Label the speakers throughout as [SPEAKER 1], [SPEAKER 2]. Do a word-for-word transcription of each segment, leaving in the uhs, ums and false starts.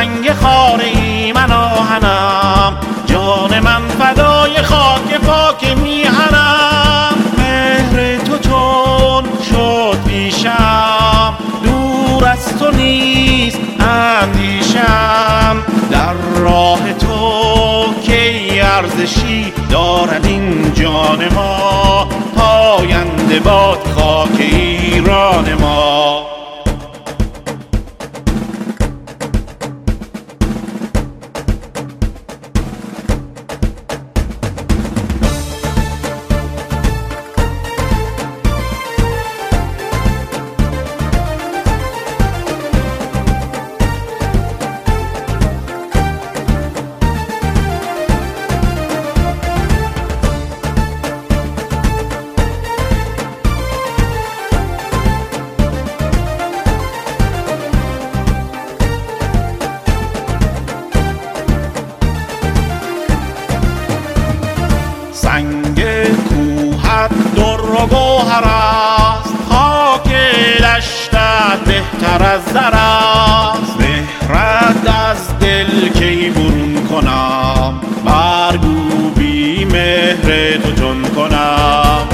[SPEAKER 1] سنگ خاره من آهنم، جان من فدای خاک پاک میهنم. مهر تو چون شد پیشم، دور از تو نیست اندیشم. در راه تو کی ارزشی دارد این جان ما، پاینده باد خاک ایران ما. سنگ کوهت در و گوهر است، خاک دشتت بهتر از زر است. مهرت از دل کی برون کنم، برگو بی مهر تو چون کنم.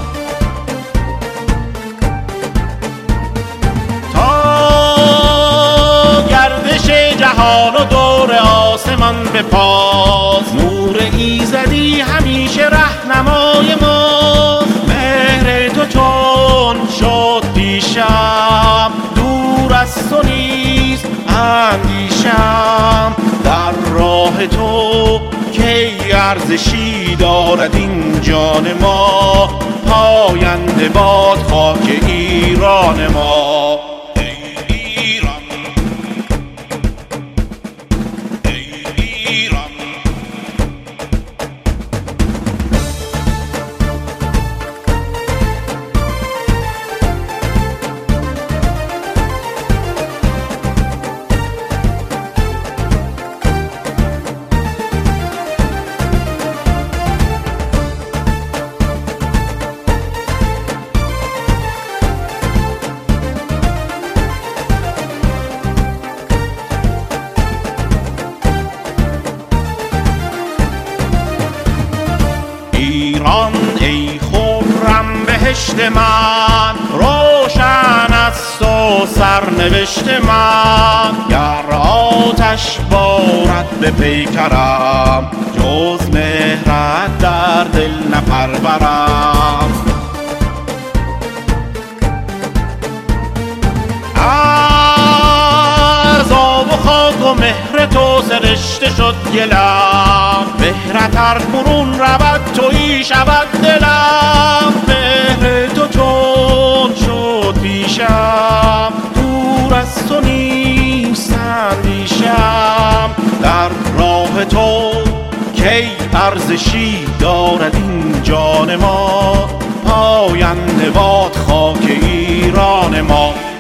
[SPEAKER 1] تا گردش جهان و دور آسمان بپاس، نور ایزدی همیشه رهنمای ماست. مهر تو چون شد پیشم، دور از تو نیست اندیشم. در راه تو کی ارزشی دارد این جان ما، پاینده باد خاک ایران ما. ایران ای خرم بهشت من، روشن است و سرنوشت من. گر آتش بارد به پیکرم، جز مهرت در دل نپرورم. از آب و خاک و مهر تو سرشته شد گلم، مهرت هر برون رود تویی شود دلم. مهر تو چون شد پیشم، دور از تو نیست اندیشم. در راه تو کی ارزشی دارد این جان ما، پاینده باد خاک ایران ما.